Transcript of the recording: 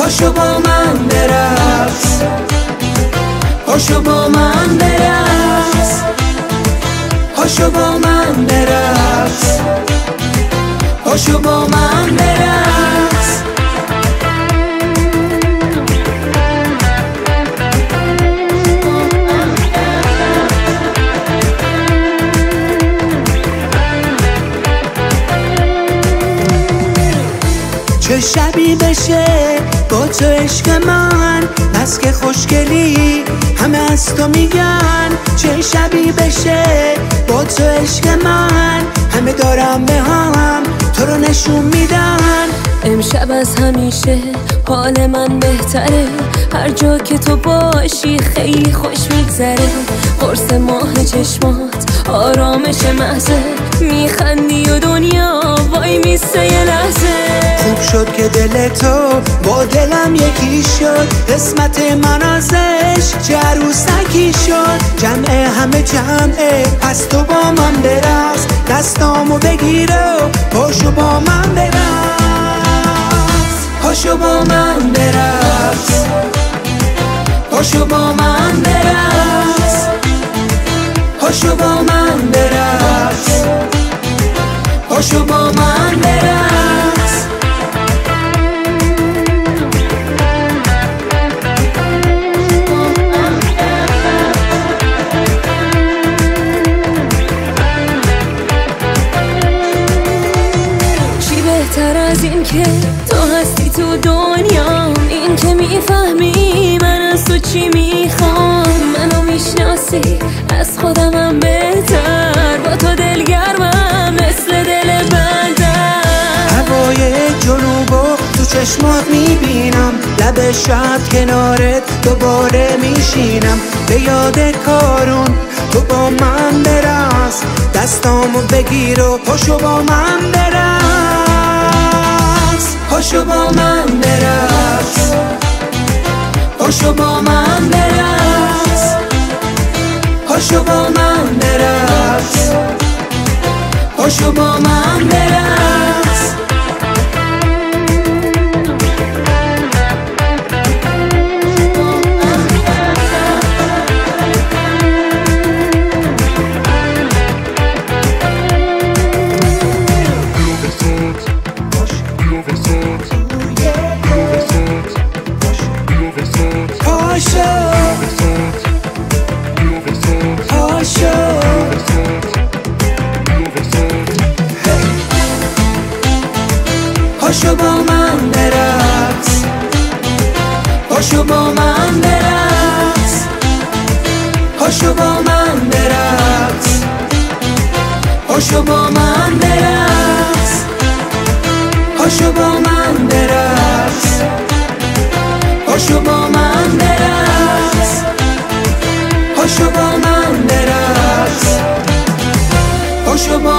پاشو با من برقص، پاشو با من برقص، پاشو با من برقص، پاشو با من برقص. چه شبی بشه با تو عشق من، بس که خوشگلی همه از تو میگن. چه شبی بشه با تو عشق من، همه دارم به هم تو رو نشون میدن. امشب از همیشه حال من بهتره، هر جا که تو باشی خیلی خوش میگذره. قرص ماه چشمات آرامش محضه، میخندی و دنیا وای میسته یه لحظه. خوب شد که دل تو با دلم یکی شد، قسمت من ازش چه عروسکی شد. جمعه همه جمعه پس تو با من برقص، دستامو بگیر و پاشو با من برقص، پاشو با من برقص، پاشو با من برقص، پاشو با من برقص، پاشو با من برقص. چی بهتر از این که تو هستی تو دنیا، این که میفهمی من از تو چی میخوام. منو میشناسی از خودمم بهتر، با تو دلگرمم مثل دل بندر. هوای جنوبو تو چشمات میبینم، لب شب کنارت دوباره میشینم. به یاد کارون تو با من برقص، دستامو بگیر و پاشو با من برقص، پاشو با من برقص، پاشو با من برقص، پاشو با من برقص، پاشو با من برقص. پاشو با من برقص، پاشو با من برقص، پاشو با من برقص، پاشو با من برقص، پاشو با من برقص، پاشو با من برقص، پاشو با من برقص، پاشو با